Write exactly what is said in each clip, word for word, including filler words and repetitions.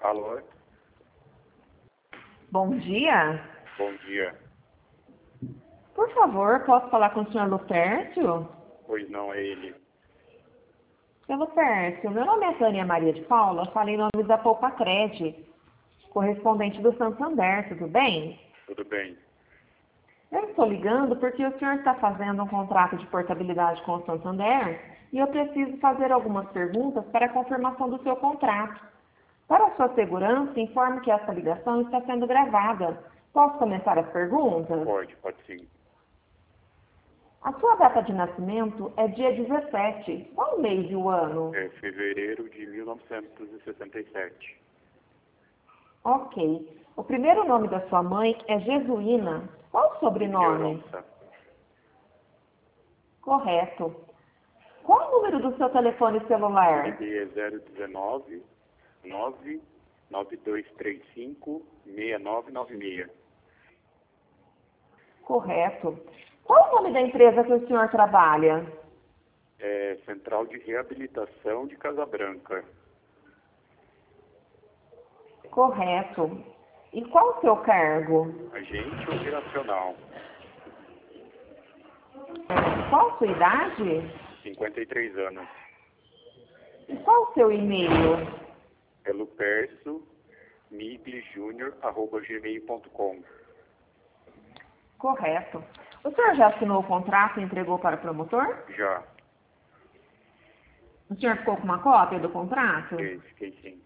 Alô? Bom dia. Bom dia. Por favor, posso falar com o senhor Lupércio? Pois não, é ele. Senhor Lupércio, meu nome é Tânia Maria de Paula, falei em nome da Poupa Cred, correspondente do Santander, tudo bem? Tudo bem. Eu estou ligando porque o senhor está fazendo um contrato de portabilidade com o Santander e eu preciso fazer algumas perguntas para a confirmação do seu contrato. Para a sua segurança, informo que essa ligação está sendo gravada. Posso começar as perguntas? Pode, pode sim. A sua data de nascimento é dia dezessete. Qual o mês e o ano? É fevereiro de mil novecentos e sessenta e sete. Ok. O primeiro nome da sua mãe é Jesuína. Qual o sobrenome? Mendonça. Correto. Qual o número do seu telefone celular? D D D é zero um nove, nove nove dois três cinco, seis nove nove seis. Correto. Qual o nome da empresa que o senhor trabalha? É Central de Reabilitação de Casa Branca. Correto. E qual o seu cargo? Agente operacional. É, Qual a sua idade? cinquenta e três anos. E qual o seu e-mail? É lupercio migli júnior arroba gmail ponto com. Correto. O senhor já assinou o contrato e entregou para o promotor? Já. O senhor ficou com uma cópia do contrato? Fiquei, fiquei sim.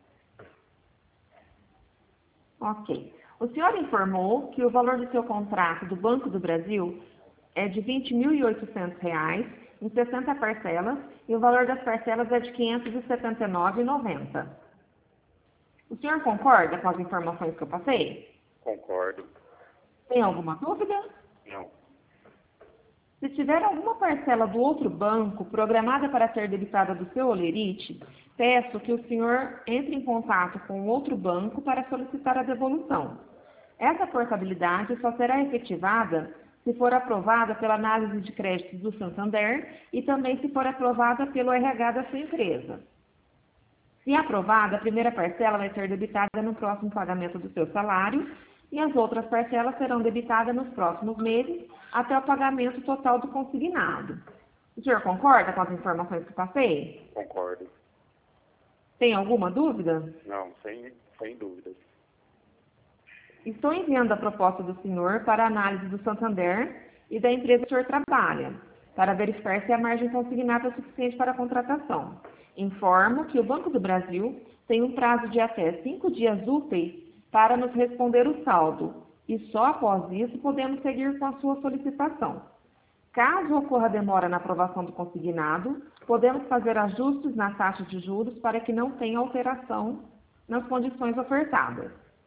Ok. O senhor informou que o valor do seu contrato do Banco do Brasil é de vinte mil e oitocentos reais em sessenta parcelas e o valor das parcelas é de quinhentos e setenta e nove reais e noventa centavos. O senhor concorda com as informações que eu passei? Concordo. Tem alguma dúvida? Não. Se tiver alguma parcela do outro banco programada para ser debitada do seu holerite, peço que o senhor entre em contato com outro banco para solicitar a devolução. Essa portabilidade só será efetivada se for aprovada pela análise de créditos do Santander e também se for aprovada pelo R H da sua empresa. Se aprovada, a primeira parcela vai ser debitada no próximo pagamento do seu salário e as outras parcelas serão debitadas nos próximos meses até o pagamento total do consignado. O senhor concorda com as informações que passei? Concordo. Tem alguma dúvida? Não, sem, sem dúvidas. Estou enviando a proposta do senhor para análise do Santander e da empresa que o senhor trabalha, para verificar se a margem consignada é suficiente para a contratação. Informo que o Banco do Brasil tem um prazo de até cinco dias úteis para nos responder o saldo, e só após isso podemos seguir com a sua solicitação. Caso ocorra demora na aprovação do consignado, podemos fazer ajustes na taxa de juros para que não tenha alteração nas condições ofertadas.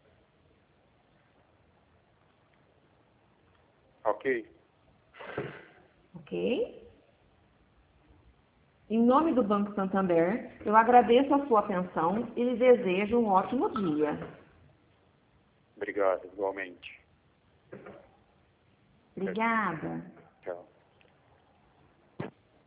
Ok? Ok? Em nome do Banco Santander, eu agradeço a sua atenção e lhe desejo um ótimo dia. Obrigado, igualmente. Obrigada. Tchau.